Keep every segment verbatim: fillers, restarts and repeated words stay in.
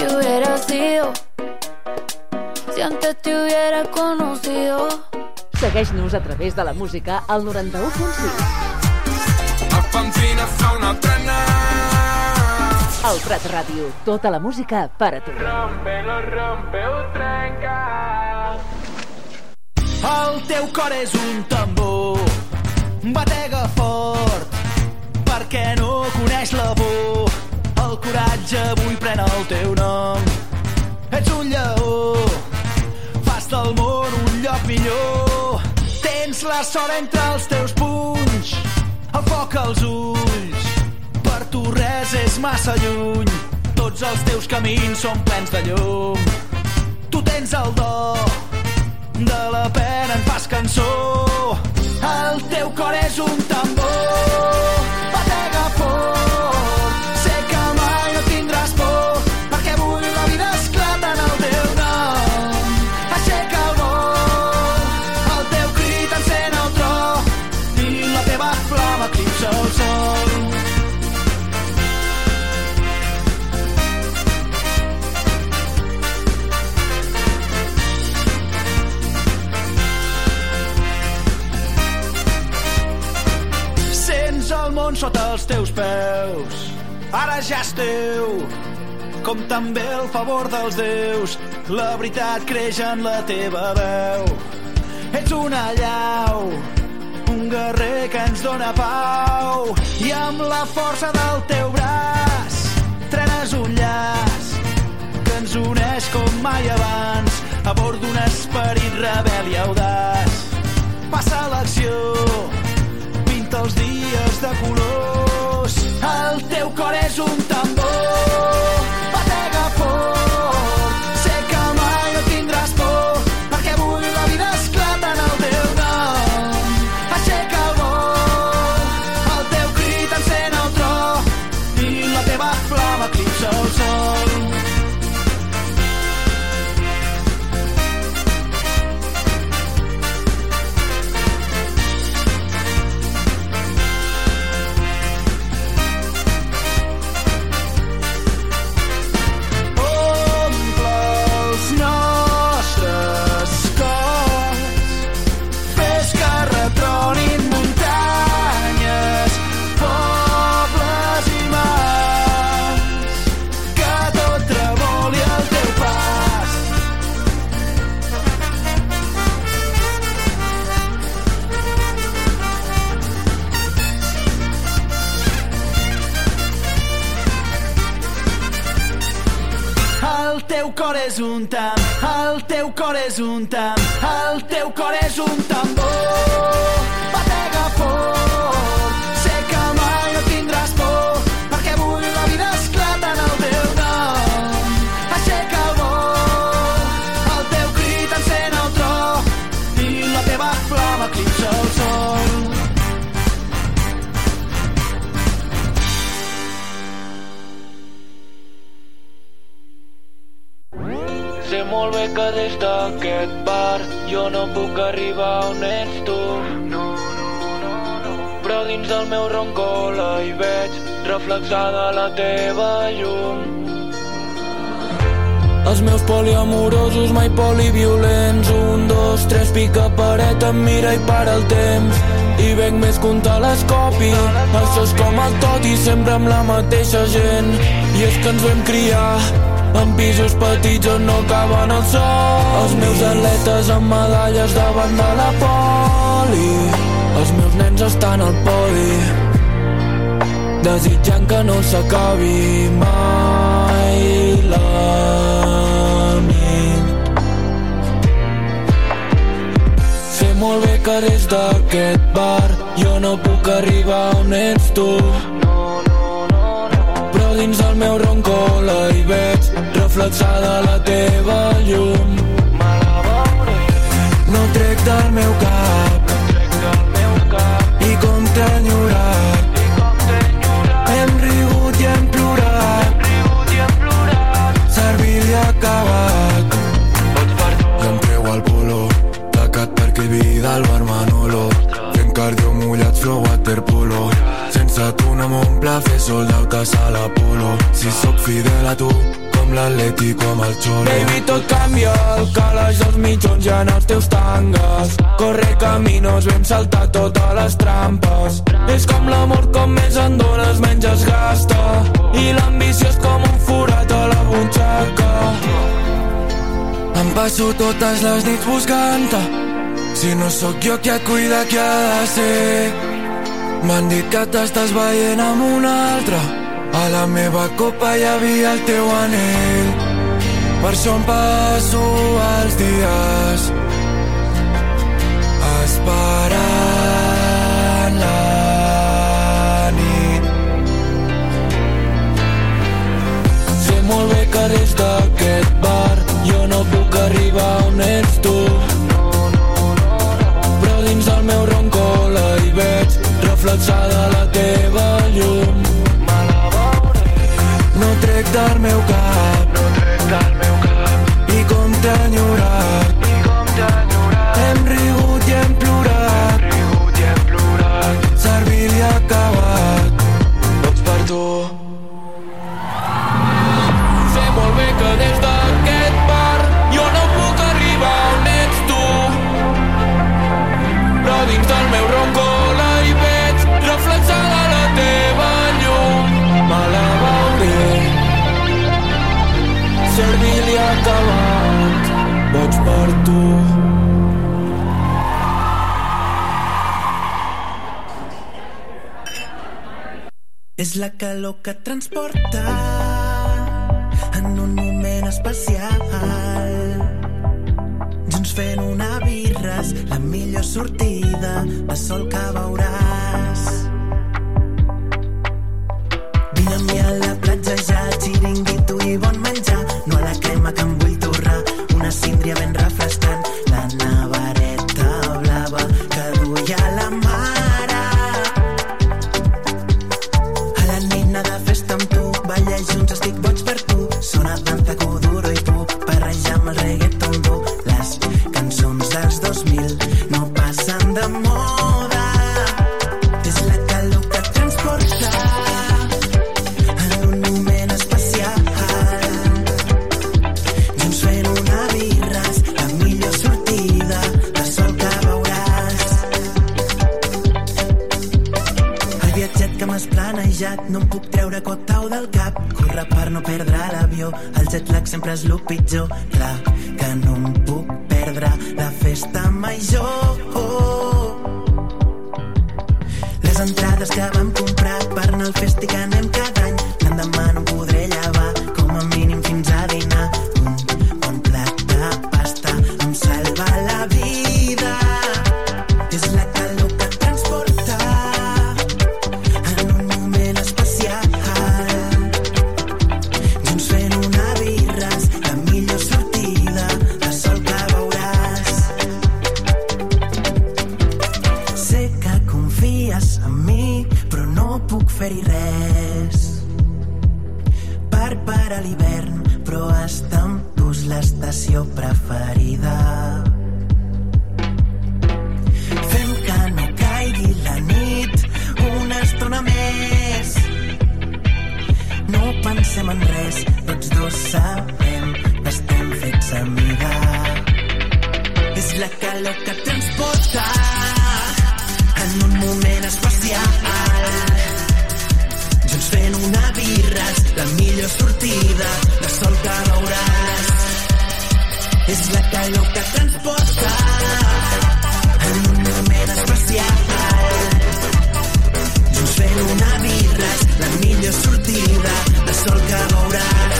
te hubiera sido, si antes te hubiera conocido. Segueix-nos a través de la música al noranta-u punt sis. A Pamplina fa una trena. El Prat Ràdio, tota la música per a tu. Rompe-lo, rompe-ho, trenca. El teu cor és un tambor, batega fort, perquè no coneix la por. El coratge avui pren el teu nom. Ets un lleó, fas del món un lloc millor. Tens la sort entre els teus punys, el foc als ulls. Per tu res és massa lluny, tots els teus camins són plens de llum. Tu tens el do, de la pena en fas cançó. El teu cor és un tambor, batega fort. Sé que mai no tindràs por, perquè avui la vida esclata en el teu nom. Aixeca el vol, el teu crit encén el tro, i la teva flama eclipsa el sol. El món sota els teus peus, ara ja és teu, com també el favor dels déus. La veritat creix en la teva veu. Ets una allau, un guerrer que ens dóna pau, i amb la força del teu braç trenes un llaç que ens uneix com mai abans, a bord d'un esperit rebel i audaç. Passa l'acció, els dies de colors. El teu cor és un tambor, batega fort. Sé que mai no tindràs por, perquè avui la vida esclata en el teu nom. Aixeca el vol, el teu crit encén el tro, i la teva flama eclipsa el sol. El teu cor és un tam, el teu cor és un tam, el teu cor és un tambor, batega fort. Sé que mai no tindràs por, perquè avui la vida esclata en el teu nom. Aixeca el vol, el teu crit encén el tro, i la teva flama eclipsa el sol. Sé molt bé que des d'aquest bar jo no puc arribar on ets tu. No, no, no, no. Però dins del meu roncola hi veig reflexada la teva llum. Els meus poliamorosos mai poliviolents. Un, dos, tres, pica paret, em mira i para el temps. I venc més que un telescopi. Això és com el tot i sempre amb la mateixa gent. I és que ens vam criar en pisos petits on no caben el sol. Els meus atletes amb medalles davant de la poli. Els meus nens estan al podi, desitjant que no s'acabi mai la nit. Sé molt bé que des d'aquest bar jo no puc arribar on ets tu. Dins del meu roncola hi veig reflexada la teva llum. Me la veuré. No trec del meu cap, no trec del meu cap. I com t'he enyorat, i com t'he enyorat. Hem rigut i hem plorat, hem rigut i hem plorat. Servir i acabat. Tots per tu. I em treu el polo, tacat perquè vida al bar Manolo. Fent cardio mullat, flow waterpolo. Sense tu no m'omple fer sold out a sala Polo. Si sóc fidel cel a tu, com l'Atlètic o amb el Xolo. Baby, tot canvia, el calaix dels mitjons ja en els teus tangues. Corre caminos, vam saltar totes les trampes. És com l'amor, com més en dones menys es gasta. I l'ambició és com un forat a la butxaca. Em passo totes les nits buscant-te. Si no sóc jo qui et cuida, qui ha de ser? M'han dit que t'estàs veient amb un altre. A la meva copa hi havia el teu anell. Per això em passo els dies esperant la nit. Sé molt bé que des d'aquest bar jo no puc arribar on ets tu, però dins del meu roncola hi veig reflexada la teva llum. No trec del meu cap, no trec del meu cap. I com t'he enyorat, i com t'he enyorat. Hem rigut i hem plorat, rigut i hem plorat. Servir li ha acabat, tot per tu. Sé molt bé que des d'aquest bar jo no puc arribar on ets tu, però dins del meu roncola hi veig reflexada la teva llum. Me la veuré, servir li ha acabat, boig per tu. És la calor que et transporta en un moment especial. Junts fent una birra és la millor sortida de sol que veuràs. Vine amb mi a la platja ja, xiringuito i bon menjar. No a la crema que em vull torrar, una síndria ben refrescant. La navareta blava que duia la mare. A la nit anar de festa amb tu, ballar junts, estic boig per tu. Sona danza, kuduro i pup, barrejar amb el reggaeton dur. Les cançons dels dos mil no passen de moda. És la calor que et transporta en un moment especial. Junts fent una birra és la millor sortida de sol que veuràs. El viatget que m'has planejat no em puc treure cotau del cap. Corre per no perdre l'avió, el jet lag sempre és lo pitjor. Clar que no em puc perdre la festa major. Les entrades que vam comprar per anar al festi que anem cada any. L'endemà no em podré llevar, com a mínim fins a dinar. Un bon plat de pasta em salva la vida. És la calor que et transporta en un moment especial. Junts fent una birra és la millor sortida de sol que veuràs. Sé que confies en mi, però no puc fer-hi res. Per parar l'hivern, però estar amb tu és l'estació preferida. Fem que no caigui la nit una estona més. No pensem en res, tots dos sabem que estem fets a mida. És la calor que et transporta en un moment especial. Junts fent una birra és la millor sortida de sol que veuràs. És la calor que et transporta en un moment especial. Junts fent una birra és la millor sortida de sol que veuràs.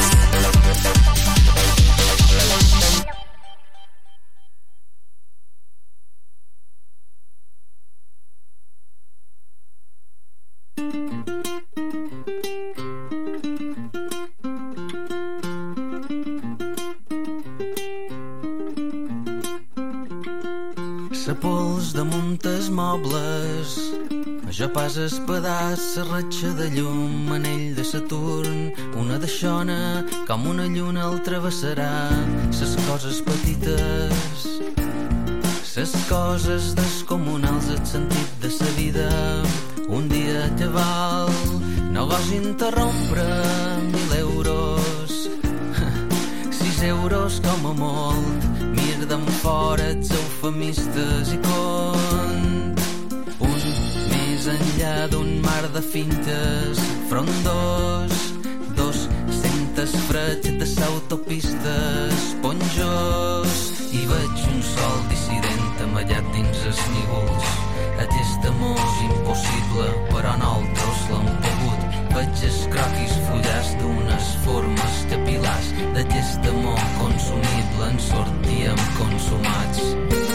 Sa pols de muntes mobles, jo pas espedàs, sa ratxa de llum, anell de Saturn, una deixona, com una lluna el travessarà. Ses coses petites, ses coses descomunals, el sentit de sa vida. Un dia te val, no vols interrompre mil euros euros com a molt. Mir d'en fora els eufemistes i cont. Un més enllà d'un mar de fintes frondós. Dos centes freds de l'autopistes ponjós. I veig un sol dissident amallat dins els nívols. Aquest amor és impossible, però nosaltres l'hem pogut. Veig els croquis fullars d'unes formes capil·lars. D'aquest amor consumible en sortíem consumats.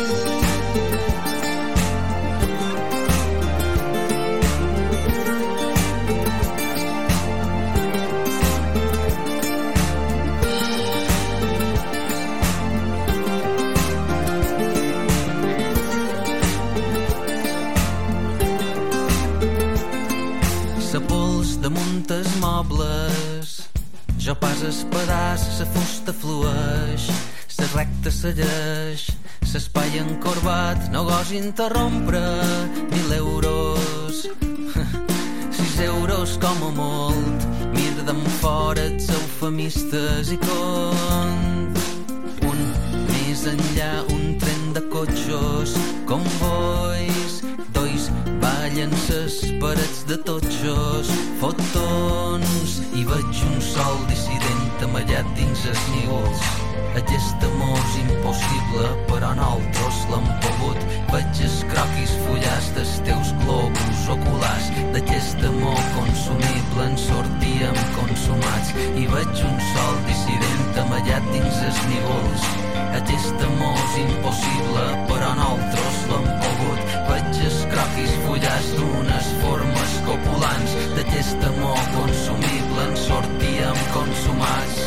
Els mobles, jo pas es pedaç, sa fusta flueix, sa recta segueix, s'espai encorbat, no gos interrompre, mil euros, sis euros com a molt, mir d'en fora els eufemistes i cont. Un més enllà, un tren de cotxos, convois, dois ballen ses parets de totxos, fotons, i veig un sol dissident amallat dins els nívols. Aquest amor és impossible, però nosaltres l'hem pogut. Veig els croquis fullars dels teus globus oculars. D'aquest amor consumible en sortíem consumats. I veig un sol dissident amallat dins els nívols. Aquest amor és impossible, però nosaltres l'hem pogut. Veig els croquis fullars d'unes formes copulants. D'aquest amor consumible en sortíem consumats.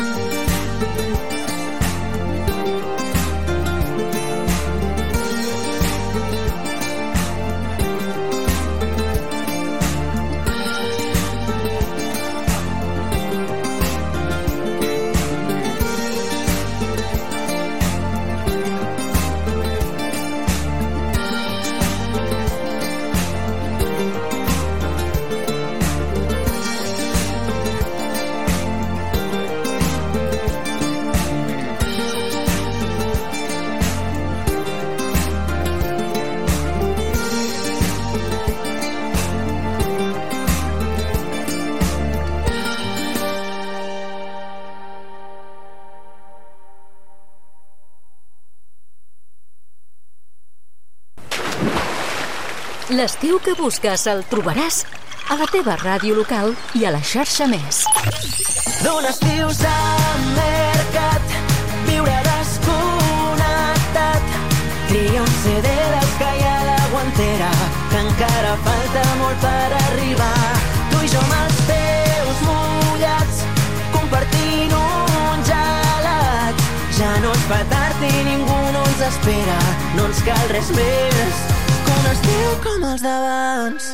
L'estiu que busques el trobaràs a la teva ràdio local i a la xarxa Més. D'un estiu s'ha mercat, viure desconnectat. Tria un C D dels que hi ha a la guantera, que encara falta molt per arribar. Tu i jo amb els teus mullats, compartint un gelat. Ja no es fa tard i ningú no ens espera, no ens cal res més que un estiu com els d'abans.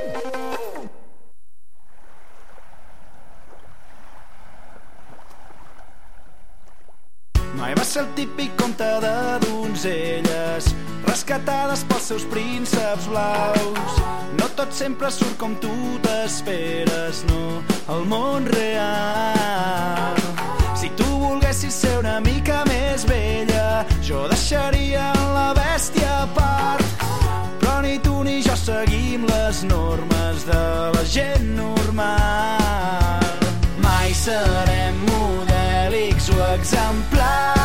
Mai va ser el típic conte de donzelles rescatades pels seus prínceps blaus. No tot sempre surt com tu t'esperes, no, el món real. Si tu volguessis ser una mica més vella, jo deixaria la bèstia a part. Però ni tu ni jo seguim les normes de la gent normal. Mai serem modèlics o exemplars,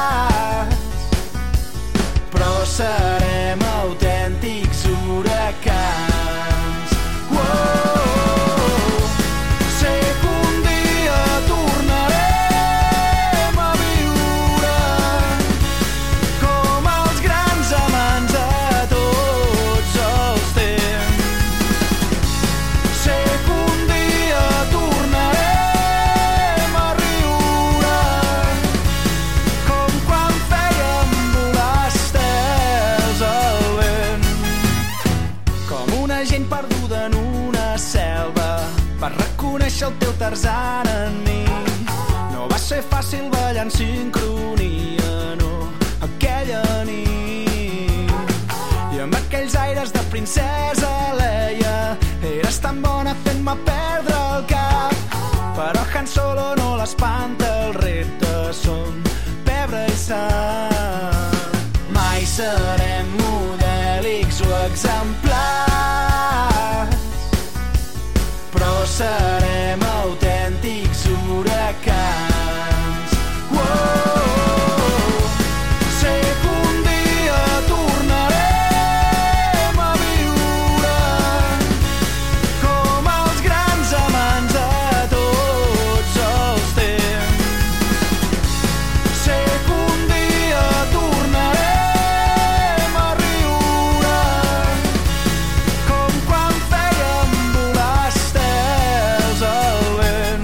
però serem autèntics huracans. Wow! Sé que un dia tornarem a viure com els grans amants a tots els temps. Sé que un dia tornarem a riure com quan fèiem volar estels al vent. Com una gent perduda en una selva, vas reconèixer el teu Tarzan en mi. No va ser fàcil ballar en sincronia, no, aquella nit. I amb aquells aires de princesa Leia, eres tan bona fent-me perdre el cap. Però Han Solo no l'espanta, els reptes són exemplars, però serem autèntics huracans. Wow! Sé que un dia tornarem a viure com els grans amants de tots els temps. Sé que un dia tornarem a riure com quan fèiem volar estels al vent.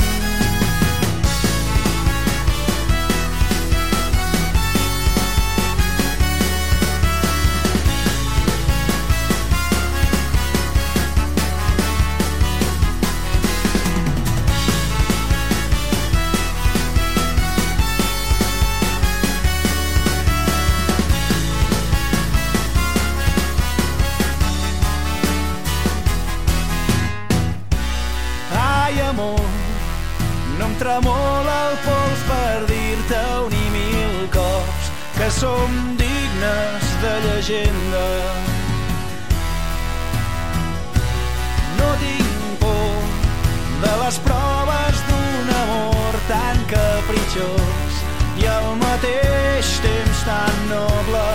Ai, amor, no em tremola el pols per dir-te-ho ni mil cops que som dignes de llegenda. No tinc por de les proves d'un amor tan capritxós i al mateix temps tan noble.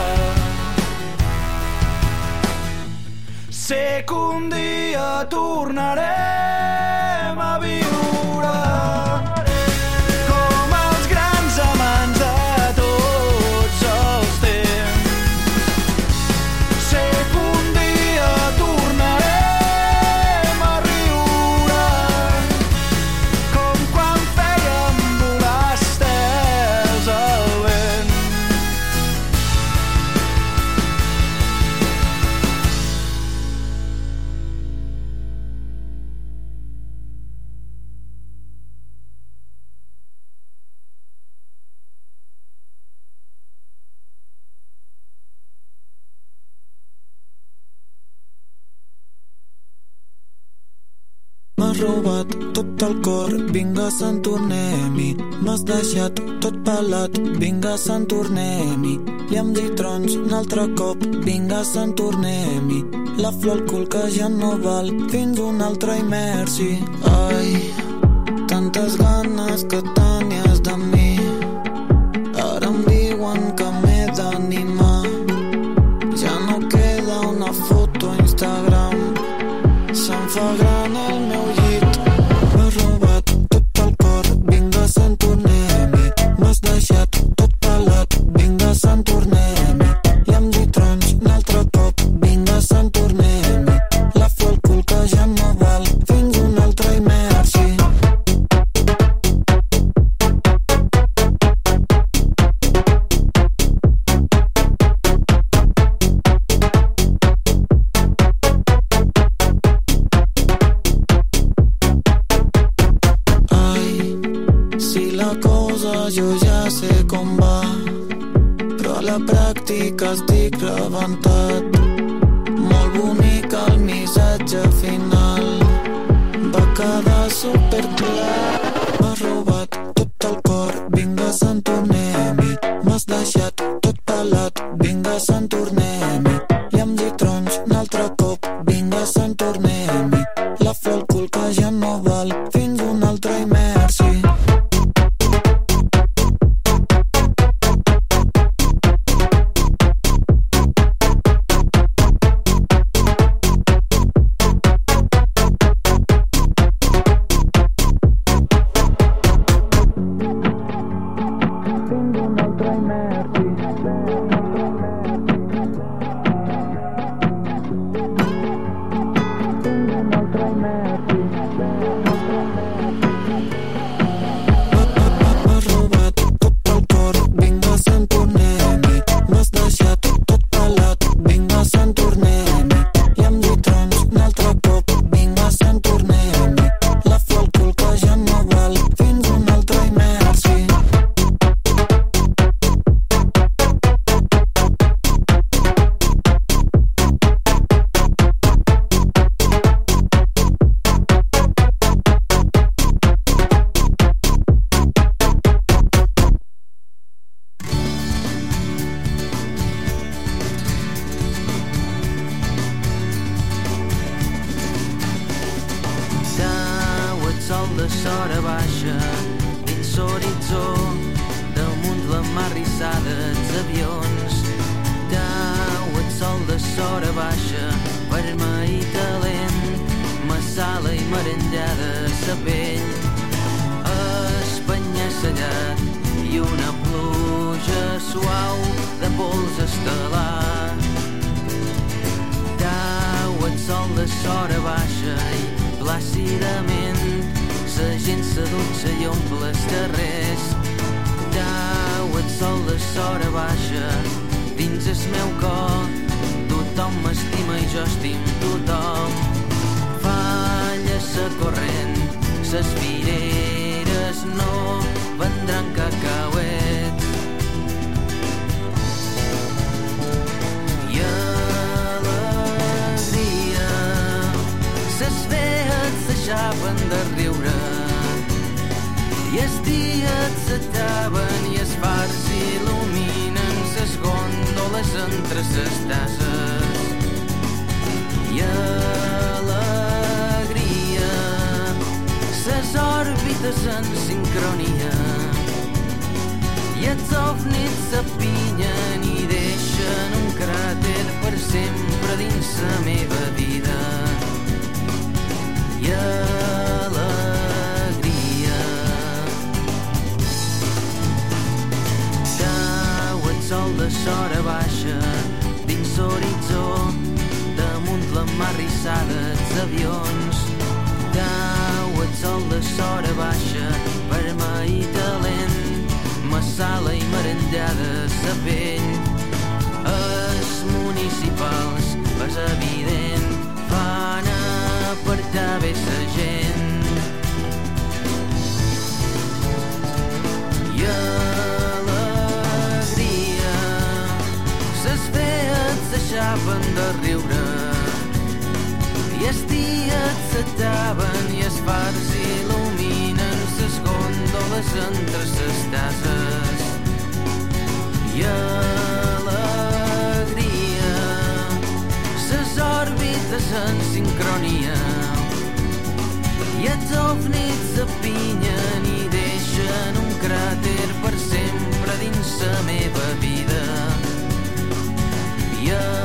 Sé que un dia tornarem a viure com els grans amants de tots els temps. Sé que un dia tornarem a riure com quan fèiem volar estels al vent. M'has robat tot el cor, vinga, se'n tornem-hi. M'has deixat tot pelat, vinga, se'n tornem-hi. Li hem dit trons un altre cop, vinga, se'n tornem-hi. La flor al cul que ja no val, fins un altre i merci. Ai, tantes ganes que tenies de mi, ara em diuen que m'he d'animar. Ja no queda una foto a Instagram, se'm fa gran el meu llit. M'has robat tot el cor, vinga, se'n tornem-hi. M'has deixat tot pelat, vinga, se'n tornem-hi. I hem dit trons un altre cop, vinga, se'n tornem-hi. La flor al cul que ja no val, fins un altre i merci. Jo ja sé com va, però a la pràctica estic rebentat. Molt bonic el missatge final, va quedar superclar. M'has robat tot el cor, vinga, se'n tornem-hi. M'has deixat tot pelat, vinga, se'n tornem-hi. I hem dit trons un altre cop, vinga, se'n tornem-hi. La flor al cul que ja no val, fins un altre i merci. avions. Tau, el sol de sora baixa, vermell i talent, massala i merengada sa pell, espanya-sellat i una pluja suau de pols estel·lar. Tau, el sol de sora baixa i plàcidament la gent s'adutxa i omple els carrers. Tau, el sol de sora baixa dins el meu cor, tothom m'estima i jo estim tothom. Falla sa corrent, ses fireres no vendran cacauets. I alegria, ses fees s'aixapen de riure, i els dies s'acaben i els fars il·luminen ses gòndoles entre ses tases. I alegria, ses òrbites en sincronia, i els ovnis s'apinyen i deixen un cràter per sempre dins la meva vida. I alegria, tau, el sol de sora baixa dins l'horitzó, damunt la mar rissada els avions. Tau, el sol de sora baixa, vermell i talent, massala i merengada sa pell. Els municipals, és evident, fan apartar bé sa gent. I alegria, ses fees s'aixapen de riure, i els dies s'acaben i els fars il·luminen ses gòndoles entre ses tases. I alegria, ses òrbites en sincronia, i els ovnis s'apinyen i deixen un cràter per sempre dins la meva vida. I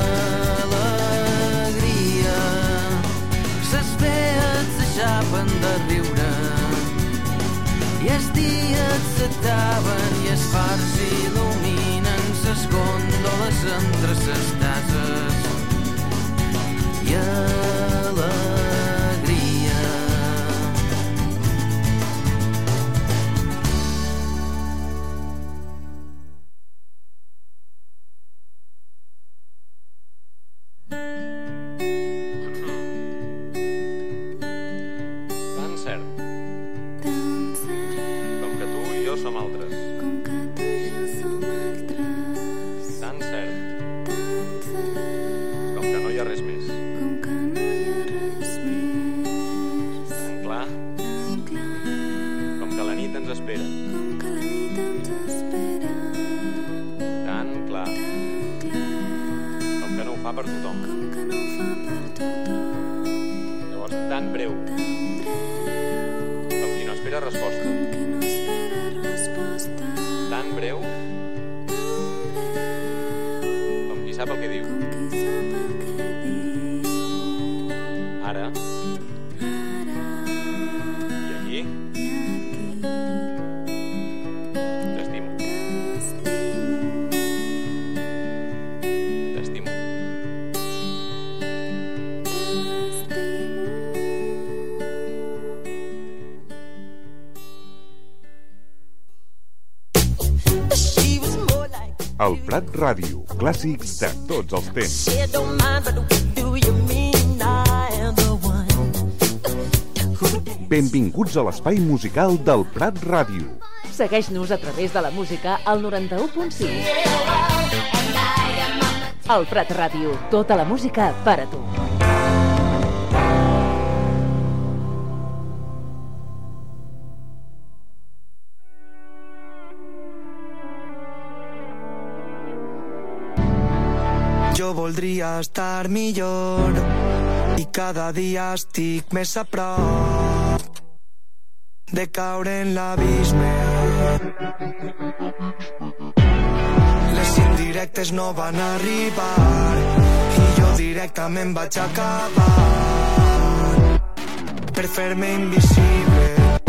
alegria, ses fees s'aixapen de riure, i els dies s'acaben i els fars il·luminen ses gòndoles entre ses tases. I alegria. Tan cert. Com que tu i jo som altres. Com que tu i jo som altres. Tan cert. Tan cert. Com que no hi ha res més. Com que no hi ha res més. Tan clar. Tan clar. Com que la nit ens espera. Com que la nit ens espera. Tan clar. Tan clar. Com que no ho fa per tothom. Com que no ho fa per tothom. Llavors, tan breu. Tan breu. Com qui no espera resposta. Com qui no espera resposta. Tan breu. Tan breu. Com qui sap el que diu. Com qui sap el que diu. Ara. Ara. I aquí. I aquí. T'estimo. T'estimo. T'estimo. El Prat Ràdio, clàssics de tots els temps. Benvinguts a l'espai musical del Prat Ràdio. Segueix-nos a través de la música al noranta-u punt cinc. El Prat Ràdio, tota la música per a tu. Jo voldria estar millor i cada dia estic més a prop de caure en l'abisme. Les indies directes no van arribar i jo directament vaig acabar per fer-me invisible.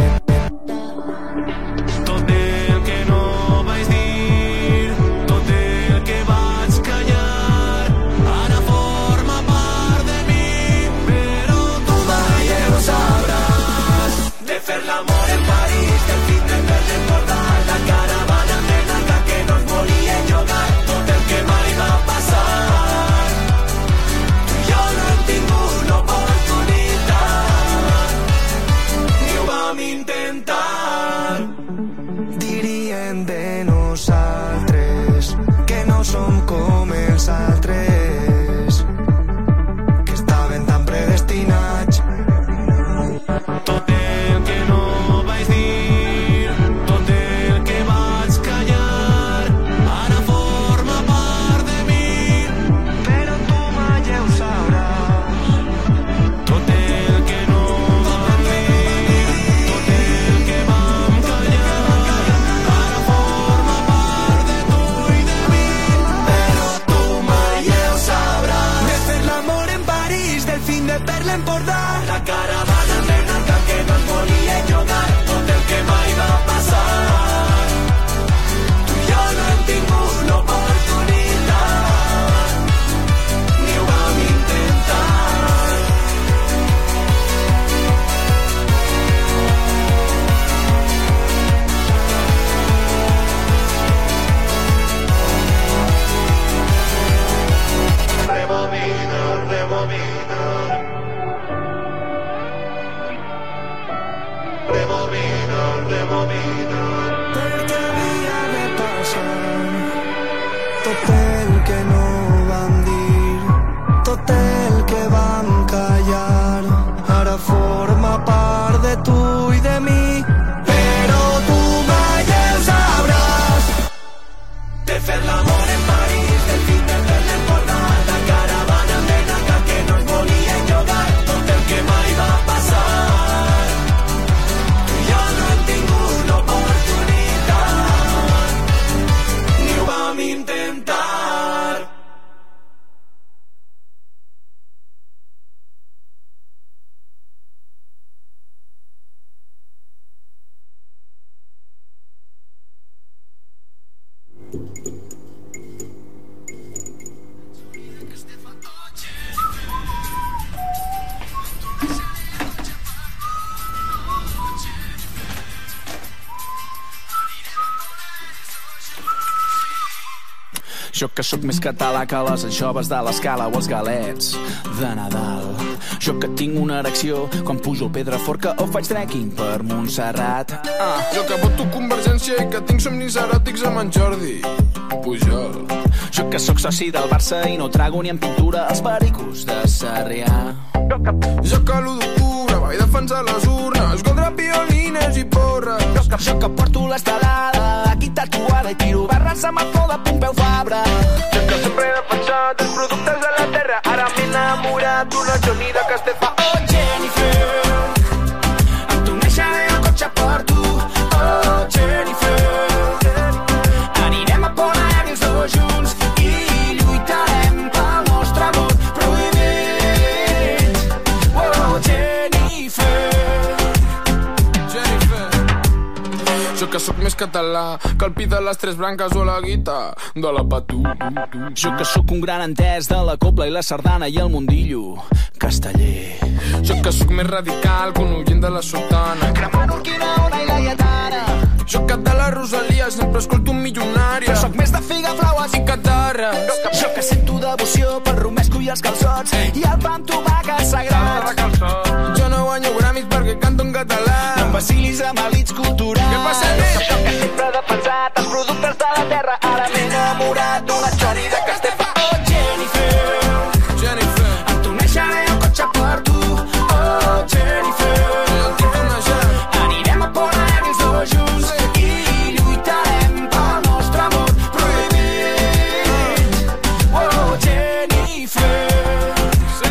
Tot el que no vaig dir, tot el que vaig callar, ara forma part de mi, però tu mai ho sabràs. De fer l'amor en París, del fin de fer-te recordar la caravana nena que no ens volia jugar, tot el que mai va passar. Tu i jo no hem tingut l'oportunitat, ni ho vam intentar. Dirien de nosaltres que no som com els altres, que estaven tan predestinats. Tot el que no vaig dir, tot el que vaig callar, ara forma part de mi, però tu mai ho sabràs. Tot el que no vam dir, tot el que vam callar, ara forma part de tu i de mi, però tu mai ho sabràs. De fer l'amor en París, del fin de per l'Empordà, la caravana nena que no ens volia jugar, tot el que mai va passar. Tu i jo no hem tingut l'oportunitat, ni ho vam intentar. Rebobina, rebobina, rebobina, rebobina, perquè havia de passar tot el que no vam dir, tot el que vam callar, ara forma part de tu i de mi, però tu mai ho sabràs. De fer l'amor en París, del fin de fer l'Empordà, la caravana nena que no ens volia jugar, tot el que mai va passar. Tu i jo no hem tingut l'oportunitat, ni ho vam intentar. Jo que sóc més català que les anxoves de l'Escala o els galets de Nadal. Jo que tinc una erecció quan pujo al Pedraforca o faig trekking per Montserrat. Ah, jo que voto Convergència i que tinc somnis eròtics amb en Jordi Pujol. Jo que sóc soci del Barça i no trago ni en pintura els pericos de Sarrià. Jo que l'u d'octubre vaig defensar les urnes contra piolines i porres. Jo que, jo que porto l'estelada aquí tatuada i tiro barres amb el flor de Pompeu Fabra. Jo que sempre he defensat els productes de la terra, ara m'he enamorat d'una Johnny de Castefa. Oh, Jennifer, amb tu neixeré el cotxe per tu. Oh, Jennifer, anirem a Pont Aeri els dos junts i lluitarem pel nostre vot prohibit. Oh, Jennifer, Jennifer. Jo que sóc més català que el pi de les tres branques o la guita de la patú. Jo que sóc un gran entès de la copla i la sardana i el mundillo casteller. Jo que sóc més radical que un oient de la sotana, cremant Urquinaona i la Lletana. Jo que de la Rosalia sempre escolto un milionària. Jo sóc més de figa, flaues i catarres. Jo que sento devoció pel romesco i els calçots i el pa amb tomàquet sagrat. Jo no guanyo gramis perquè canto en català. No em vacilis amb elits culturals. Què passa, neix? Jo que sempre he defensat els productes de la terra, ara m'he enamorat d'una Johnny de Castefa. Oh, Jennifer, Jennifer, amb tu neixeré el cotxe per tu. Oh, Jennifer, jo tinc una ja. Anirem a Pont Aeri els dos junts i lluitarem pel nostre amor prohibit. Oh, Jennifer. Sí.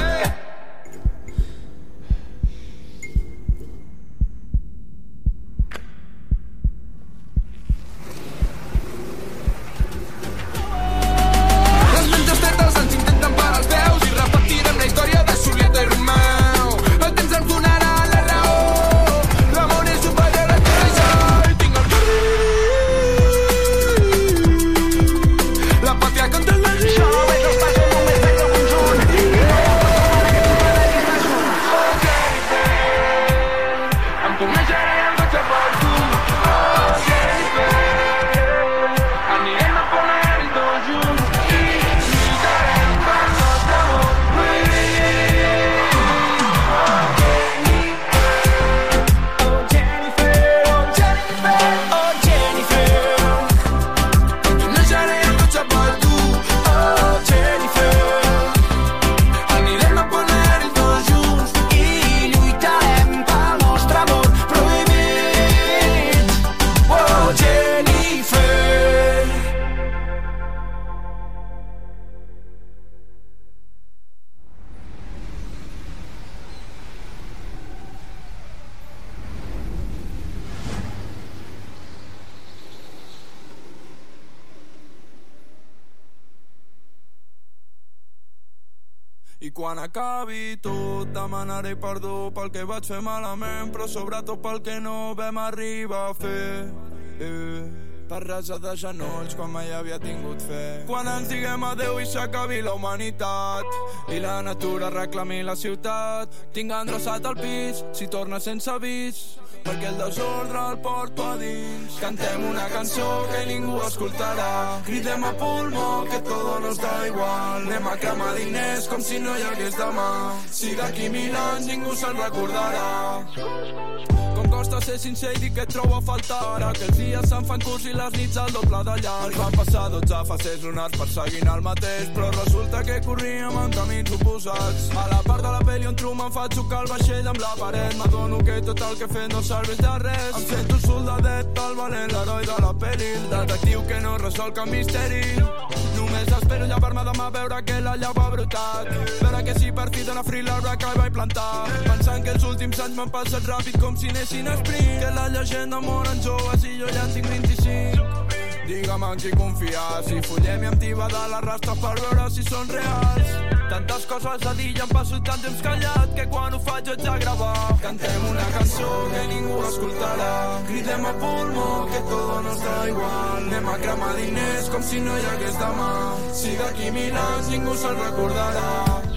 I quan acabi tot demanaré perdó pel que vaig fer malament, però sobretot pel que no vam arribar a fer. eh. Per rajar de genolls quan mai havia tingut fe. Quan ens diguem adeu i s'acabi la humanitat i la natura reclami la ciutat, tinc endreçat el pis si torna sense avís, perquè el desordre el porto a dins. Cantem una cançó que ningú escoltarà, cridem a pulmó que todo nos da igual, anem a cremar diners com si no hi hagués demà, si d'aquí mil anys ningú se'n recordarà. Com costa ser sincer i dir que et trobo a faltar ara, que els dies se'n fan curts i les nits al doble de llarg. Ens van passar dotze fases lunars perseguint el mateix, però resulta que corríem en camins oposats. A la part de la pel·li on Truman fa xocar el vaixell amb la paret, m'adono que tot el que he fet no serveix de res. Em sento el soldadet, el valent, l'heroi de la pel·li, el detectiu que no resol cap misteri. Només espero llevar-me demà, veure que la llau ha brotat, veure que si per fi dona free l'arbre que vaig plantar, pensant que els últims anys m'han passat ràpid com si anessin a sprint, que la llegenda moren joves i jo ja en tinc vint-i-cinc. Digue'm en qui confiar, si follem i em tiba de les rastres per veure si són reals. Tantes coses a dir i em passo tant temps callat que quan ho faig haig de gravar. Cantem una cançó que ningú escoltarà, cridem a pulmó que todo nos da igual, anem a cremar diners com si no hi hagués demà, si d'aquí mil anys ningú se'n recordarà.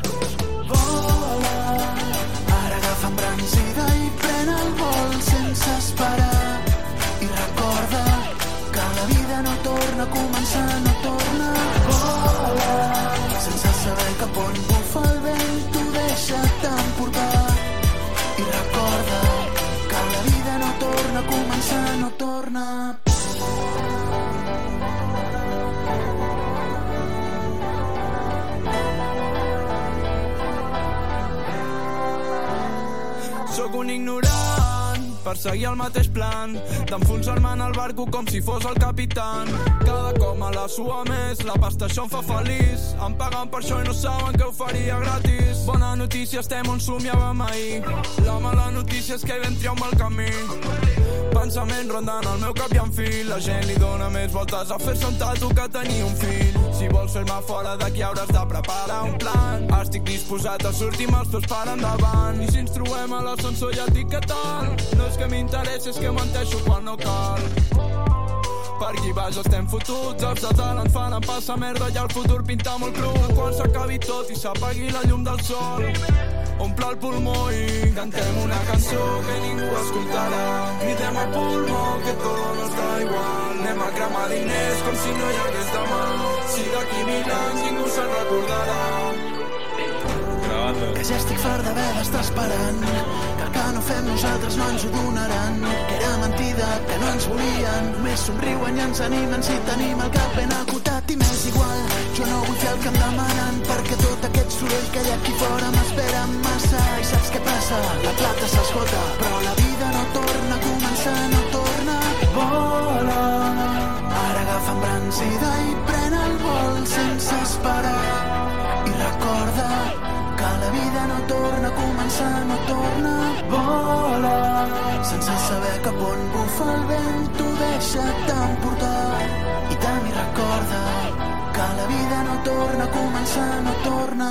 Vola, ara agafa embranzida i pren el vol sense esperar, i recorda que la vida no torna a començar, no torna. Vola, sense saber cap on bufa el vent, t'ho deixa t'emportar, i recorda que la vida no torna a començar, no torna. Sóc un ignorant, perseguir el mateix plan, d'enfonsar-me en el barco com si fos el capitán. Cada cop me la sua més, la pasta això em fa feliç, em paguen per això i no saben que ho faria gratis. Bona notícia, estem on somiàvem ahir, la mala notícia és que vam triar un mal camí. Pensament rondant el meu cap i en fil, la gent li dona més voltes a fer-se un tatu que tenir un fill. Si vols fer-me fora d'aquí hauràs de preparar un plan, estic disposat a sortir amb els peus per endavant. I si ens trobem a l'ascensor ja et dic què tal, no és que m'interessi, és que menteixo quan no cal. Per aquí baix estem fotuts, els de dalt ens fan passar merda i el futur pinta molt cru. Quan s'acabi tot i s'apagui la llum del sol, omple el pulmó i cantem una cançó que ningú escoltarà, cridem a pulmó que todo nos da igual, anem a cremar diners com si no hi hagués demà, si d'aquí mil anys ningú se'n recordarà. Que ja estic fart d'haver d'estar esperant, que el que no fem nosaltres no ens ho donaran, que era mentida, que no ens volien, només somriuen i ens animen si tenim el cap ben acotat. I m'és igual, jo no vull fer el que em demanen, perquè tot aquest soroll que hi ha aquí fora m'espera massa. I saps què passa? La plata s'esgota, però la vida no torna a començar, no torna. Vola, ara agafa embranzida i pren el vol sense esperar, i recorda que la vida no torna a començar, no torna. Vola, sense saber cap on bufa el vent, t'ho deixa t'emportar, i també recorda que la vida no torna a començar, no torna.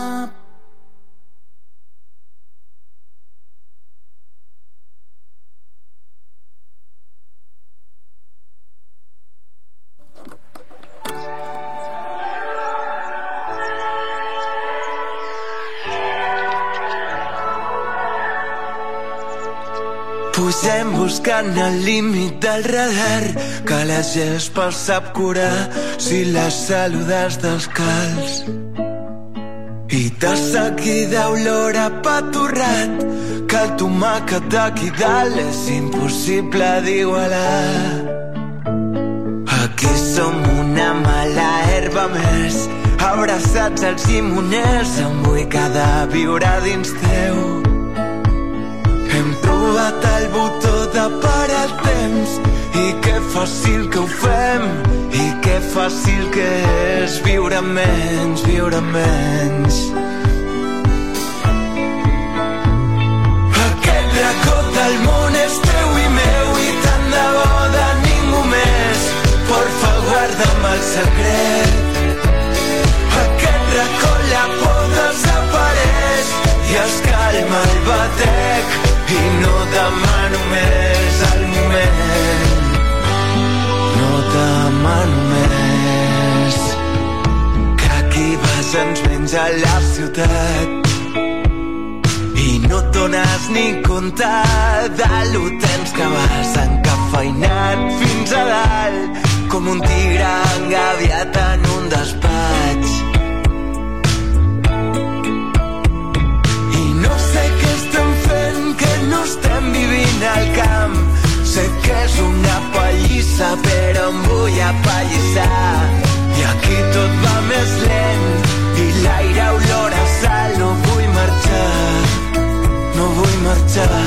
Pugem buscant el límit del radar, que la gespa sap curar si la saludes descalç. I de seguida olor a pa torrat, que el tomàquet d'aquí dalt és impossible d'igualar. Aquí som una mala herba més, abraçats als llimoners, em vull quedar a viure dins teu. Hem trobat el botó de parar el temps, i que fàcil que ho fem, i que fàcil que és viure menys, viure menys. Aquest racó del món és teu i meu, i tant de bo de ningú més. Porfa, guarda'm el secret. Aquest racó la por desapareix, anys a la ciutat i no et dones ni compte de lo temps que vas encafeinat fins a dalt com un tigre engaviat en un despatx. I no sé què estem fent, que no estem vivint al camp. Sé que és una pallissa, però em vull apallissar. I aquí tot va més lent i l'aire olor a sal. No vull marxar, no vull marxar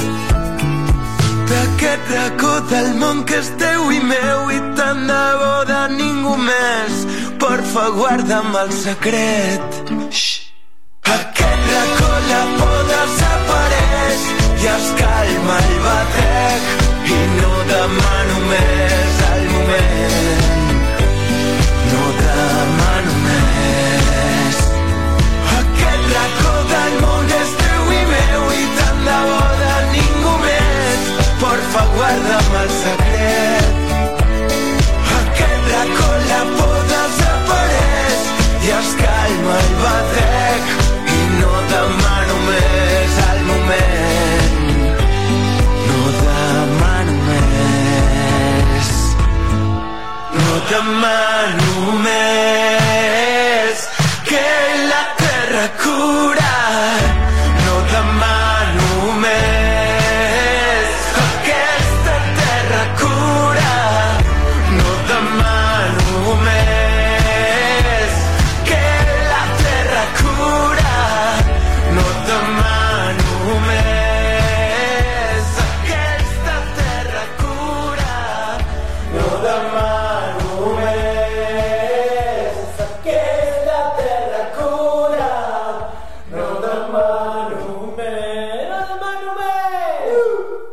d'aquest racó del món que és teu i meu i tant de bo de ningú més. Porfa, guarda'm el secret. Xxt. Aquest racó la por desapareix i es calma el batec i no demano més al moment. No demano més. Aquest racó del món és teu i meu i tant de bo de ningú més. Porfa, guarda'm el secret. Aquest racó la por desapareix i es calma el batec i no demano més al moment. No demano més. No demano més que la terra cura. No demano més. Aquesta terra cura. No demano més que la terra cura. No demano més. Aquesta terra cura. No demano més. Aquesta terra cura. No demano més. No demano més.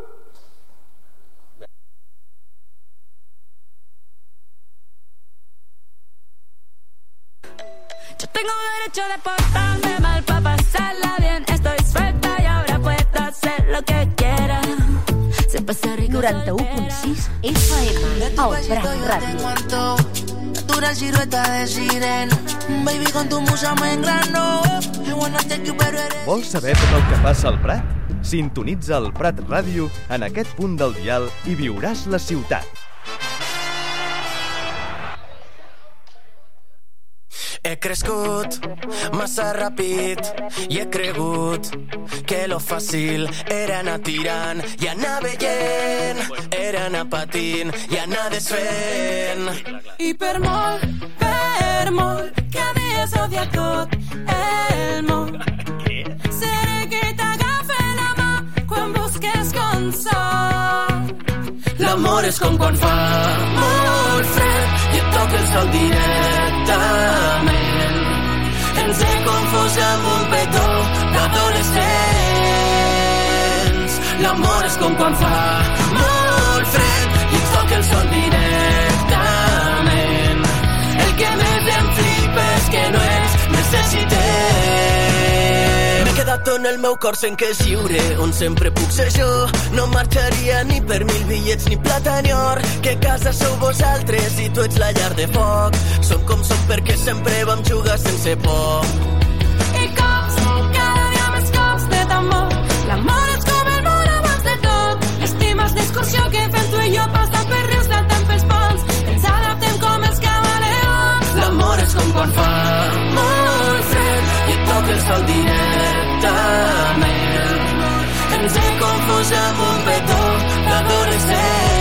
Yo tengo derecho de portarme mal para pasarla bien. Estoy suelta y ahora puedo hacer lo que quiera. Se pasa rico. noranta-u punt sis F M, al Prat Ràdio. Natural silueta de sirena. Baby, con tu musa me engrano. I wanna take you pero eres... Vols saber tot el que passa al Prat? Sintonitza el Prat Ràdio en aquest punt del dial i viuràs la ciutat. He crescut massa ràpid i he cregut que lo fàcil era anar tirant i anar veient, era anar patint i anar desfent. I per molt, per molt que havies odiat tot el món, seré que t'agafe la mà quan busques consol. L'amor és com quan fa molt fred i et toca el sol directament. Ens he confós amb un petó d'adolescents. L'amor és com quan fa molt fred i et toca el sol directament. El que més em flipa és que no ens necessitem. M'he quedat en el meu cor sent que és lliure, on sempre puc ser jo. No marxaria ni per mil bitllets ni plata ni or. Que casa sou vosaltres i tu ets la llar de foc. Som com som perquè sempre vam jugar sense por. I cops, cada dia més cops de tambor. L'amor és com el món abans de tot. L'estima és discussió que fem tu i jo, passant per rius, saltant pels ponts. Ens adaptem com els camaleons. L'amor és com quan fa molt fred i et toca el sol directament. Ens he confós amb un petó d'adolescents.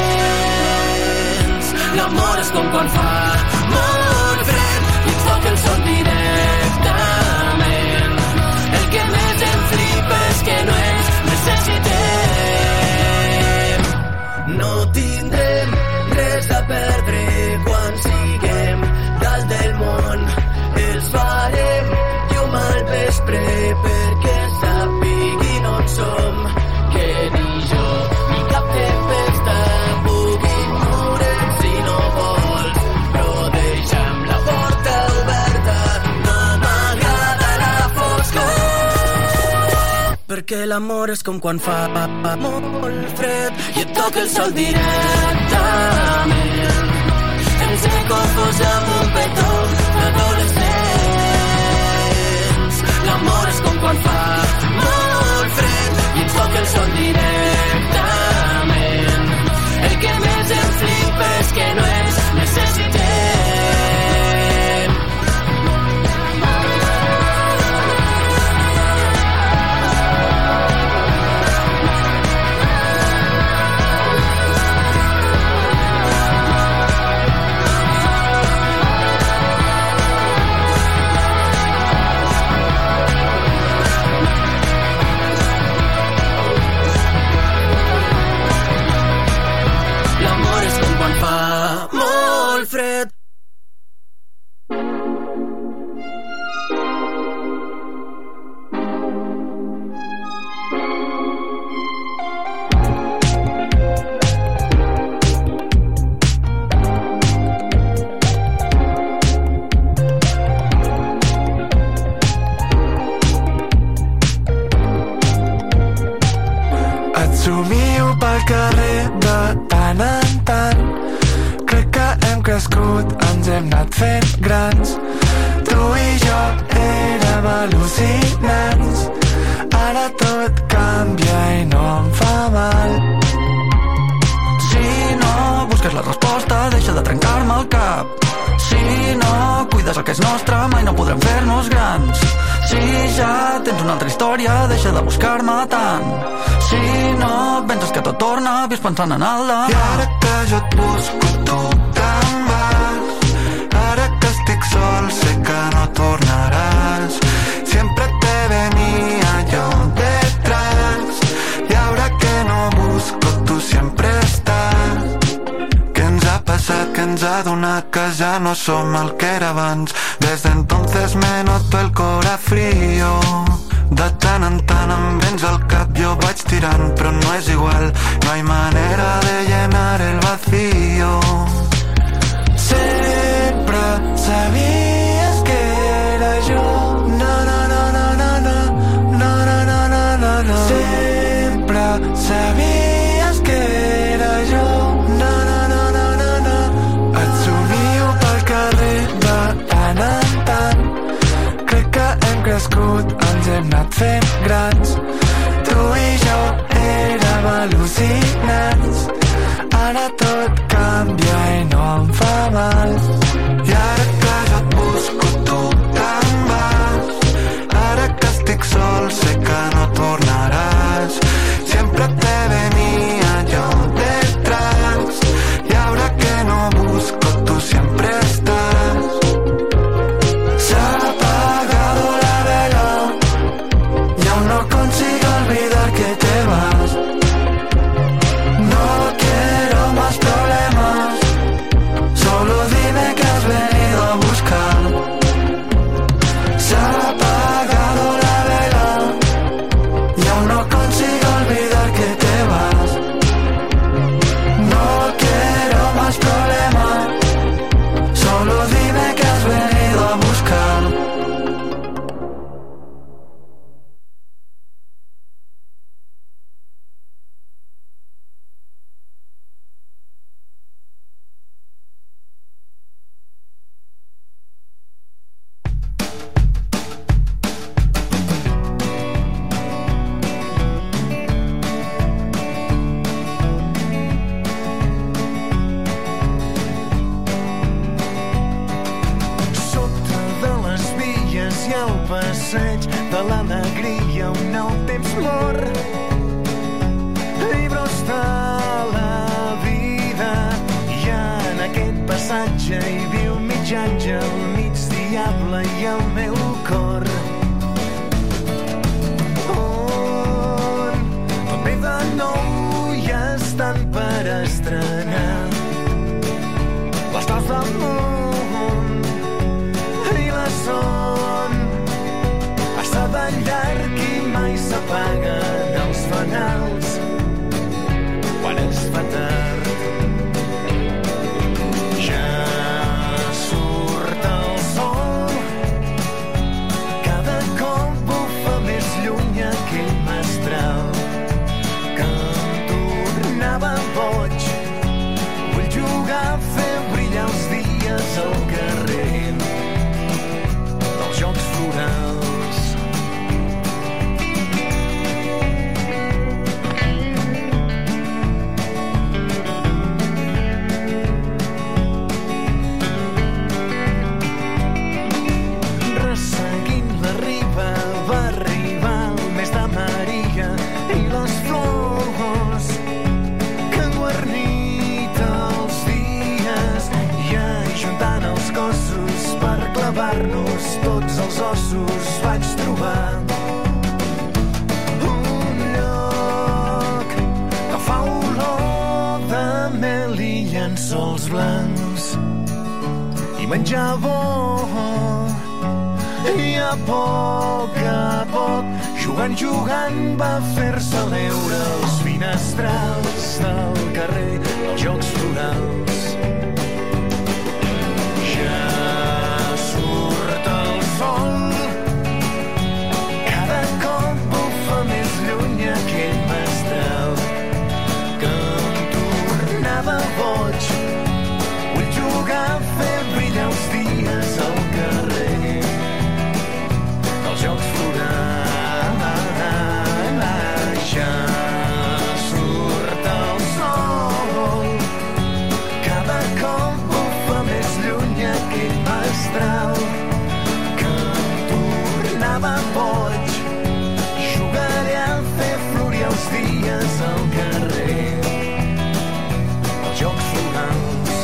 L'amor és com quan fa molt fred i et toca el sol directament. El que més em flipa és que no ens necessitem. No tindrem res a perdre quan siguem dalt del món. Els farem llum al vespre perquè sàpiguin on som. Que ni jo ni cap tempesta puguin moure'm si no vols. Però deixa'm la porta oberta, no m'agrada la foscor. Perquè l'amor és com quan fa molt fred i et toca el sol directament. Ens he confós amb un petó d'adolescents. fred. Somio pel carrer de tant en tant. Crec que hem crescut, ens hem anat fent grans. Tu i jo érem al·lucinants. Ara tot canvia i no em fa mal. Si no busques la resposta, deixa de trencar-me el cap. Si no cuides el que és nostre, mai no podrem fer-nos grans. Si ja tens una altra història, deixa de buscar-me tant. Si no penses que tot torna, vis pensant en el demà. I ara que jo et busco, tu te'n vas. Ara que estic sol, sé que no tornaràs. Siempre te venía yo detrás. Y ahora que no busco, tú siempre estás. ¿Qué ens ha passat? Que ens ha donat que ja no som el que era abans. Desde entonces me noto el cora frío. De tant en tant em vens al cap, jo vaig tirant, però no és igual. No hay manera de llenar el vacío. Sempre sabies que era jo. No, no, no, no, no, no. No, no, no, no, no, no. Sempre sabies que era jo. No, no, no, no, no, no. Et somio pel carrer de tant en tant. Crec que hem crescut, ens hem anat fent grans. Tu i jo érem al·lucinants. Ara tot canvia i no em fa mal. I ara que jo et busco, tu te'n vas. Ara que estic sol, sé que no tornaràs. Siempre te venía yo detrás. Y ahora que no busco, tú siempre estás. Se ha apagado la vela y aún no consigo olvidar que te vas. No quiero más problemas, solo dime que has venido a buscar. Se ha apagado la vela y aún no consigo olvidar que te vas. No quiero más problemas, solo dime que has venido a buscar. Sota de les vies i el passeig de l'alegria un nou temps mor. Llibres de la vida i en aquest passatge hi viu mig àngel, mig diable i el meu cor. On tot ve de nou i estan per estrenar les naus del món i la son. Passa de llarg i mai s'apaguen els fanals quan es fa tard. Ja surt el sol, cada cop bufa més lluny aquell mestral que em tornava boig. Vull jugar a fer brillar els dies al carrer dels Jocs Florals. Resseguint la riba va arribar el mes de Maria i les flors que han guarnit els dies i ajuntant els cossos per clavar-nos tots els ossos vaig trobar un lloc que fa olor de mel i llençols blancs. menjar bo. I a poc a poc, jugant, jugant, va fer-se veure els finestrals del carrer, els jocs florals. Ja surt el sol, cada cop bufa més lluny aquell mestral que em tornava boig. Vull jugar, fer brillar els dies al carrer, els jocs florals. Ja surt el sol, cada cop bufa més lluny aquell mestral que em tornava boig. Jugaré a fer florir els dies al carrer, els jocs florals.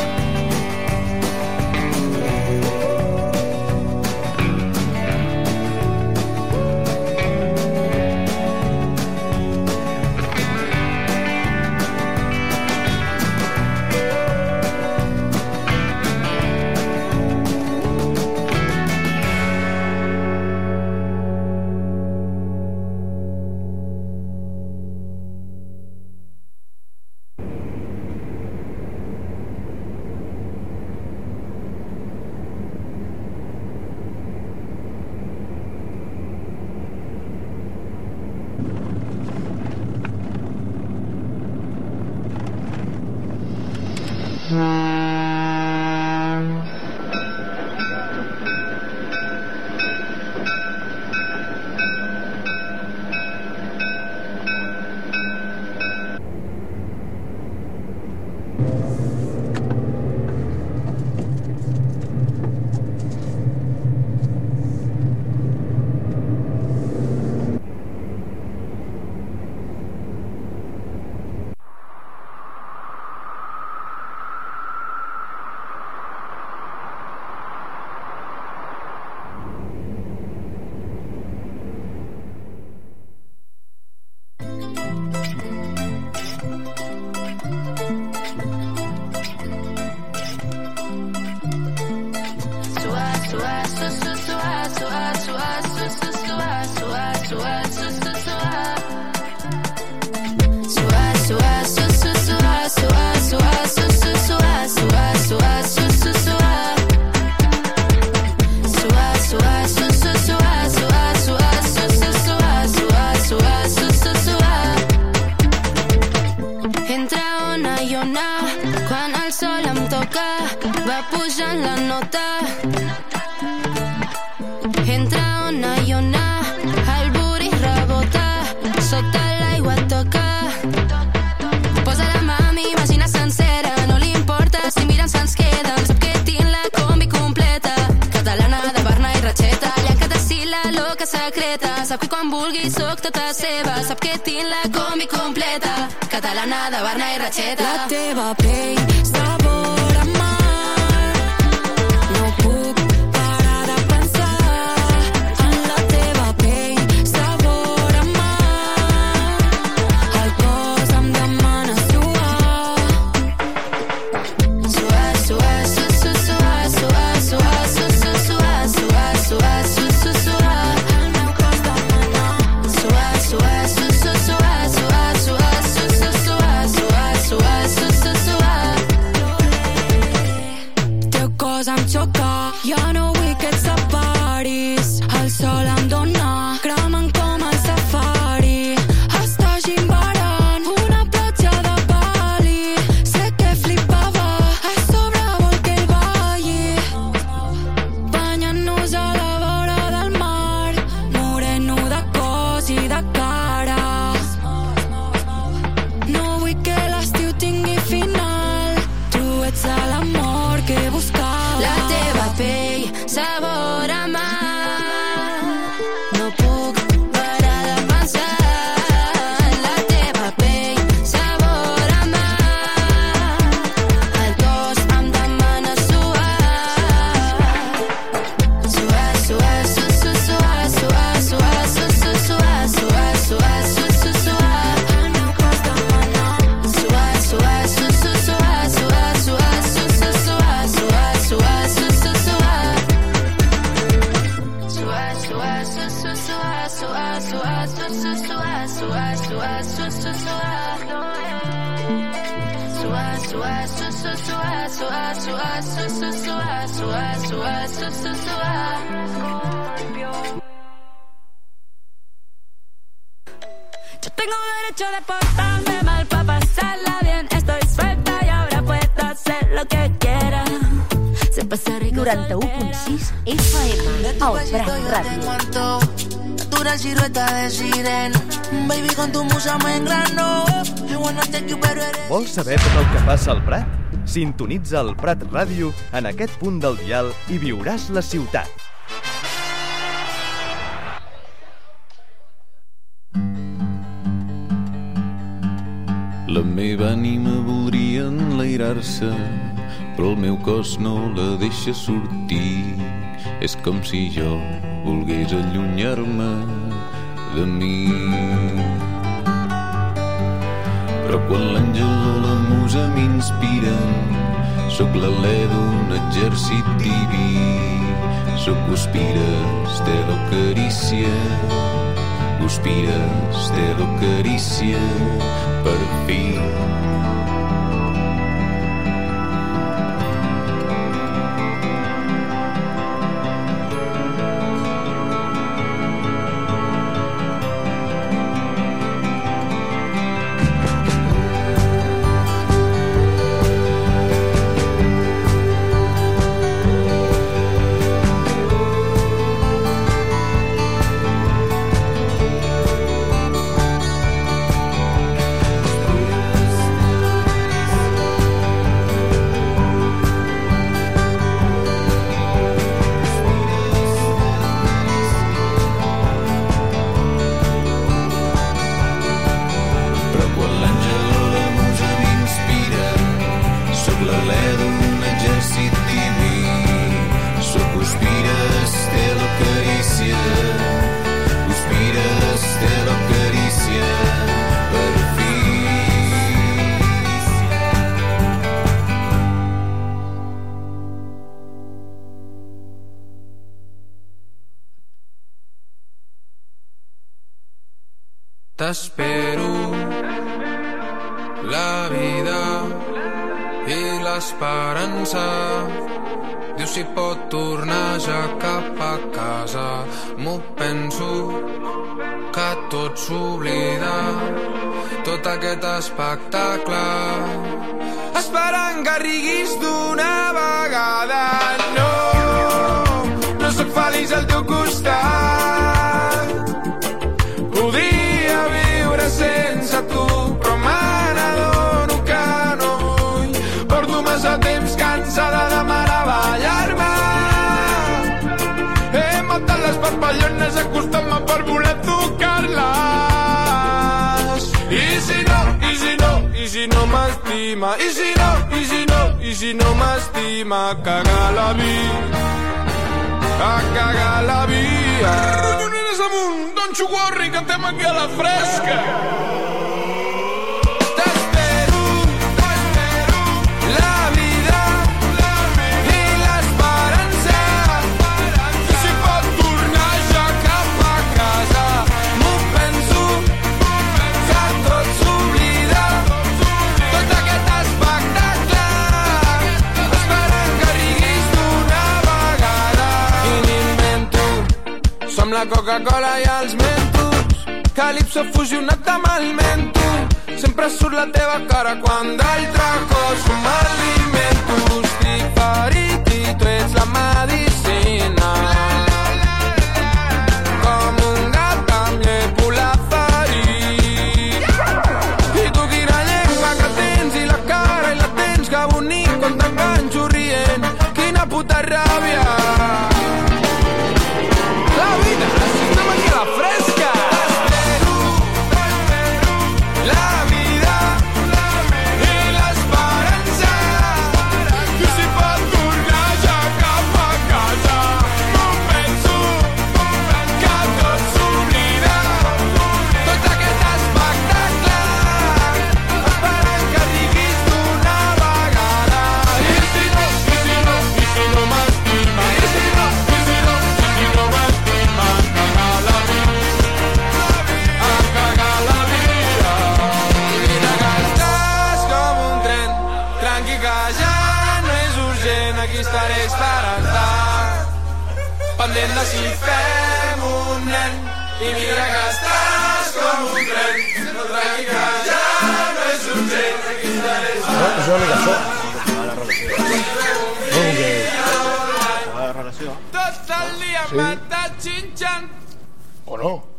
Sap que quan vulgui soc tota seva. Sap que tinc la combi completa, catalana de Barna i Ratxeta. La teva pell, sabor a mar, no puc parar de pensar en la teva pell, sabor a mar, el cos em demana suar. Suar, suar, su, su, suar, suar, suar, su, su, suar, suar, suar, su, su, suar. Em xoca, ja no vull que et separis. El sol em dona, cremant com el safari. Estàs gimbarant una platja de Bali. Sé que flipava, a sobre vol que el balli. Banyant-nos a la vora del mar, moreno de cos i de cara. No vull que l'estiu tingui final. Tu ets l'amor que he buscat. La teva pell, sabor a mar, no puc suar, suar, su, su, suar, suar, suar, su, su, suar. Yo tengo derecho de portarme mal para pasarla bien. Estoy suelta y ahora puedo hacer lo que quiera. Se pasa rico. noranta-u punt sis F M, el Prat Ràdio. Natural silueta de sirena. Baby, con tu musa me engrano. I wanna take you better. Vols saber tot el que passa al Prat? Sintonitza el Prat Ràdio en aquest punt del dial i viuràs la ciutat. La meva ànima voldria enlairar-se, però el meu cos no la deixa sortir. És com si jo volgués allunyar-me de mi. Però quan l'àngel o la musa m'inspiren, sóc l'alè d'un exèrcit diví. Sóc guspires, dedo carícia, guspires, dedo carícia, per fi. T'espero la vida i l'esperança. Diu si pot tornar ja cap a casa. M'ho penso que tot s'oblida, tot aquest espectacle, esperant que riguis d'una vegada. No, no sóc feliç al teu costat. Podria viure sense tu, però me n'adono que no vull. Porto massa temps cansada de meravellar-me. He matat les papallones acostant-me per voler tocar-les. I si no, i si no, i si no m'estima, i si no, i si no, i si no m'estima, cagar la vida, a cagar la vida. Ronyoneres amunt, Don Xuguarri, que estem aquí a la fresca. T'espero, t'espero, la vida i l'esperança. I si pot tornar ja cap a casa. M'ho penso que tot s'oblida, tot aquest espectacle, esperant que riguis d'una vegada. I n'invento, som la Coca-Cola i els mentos, Calipso fusionat amb el mento. Sempre surt la teva cara quan d'altre cos m'alimento. Estic ferit i tu ets la medicina, com un gat amb llepo la ferit. I tu quina llengua que tens i la cara i la tens, que bonic quan t'enganxo rient. Quina puta ràbia. La vida, estem aquí a la fresca. T'espero, t'espero, la vida i l'esperança. I si pot tornar ja cap edat. Pendent de si fem un nen i mira que estàs com un tren. No tranqui que ja no és urgent. Aquí estaré No, és una mica això. La relació. tot el dia Sí. m'estàs xinxant. O no?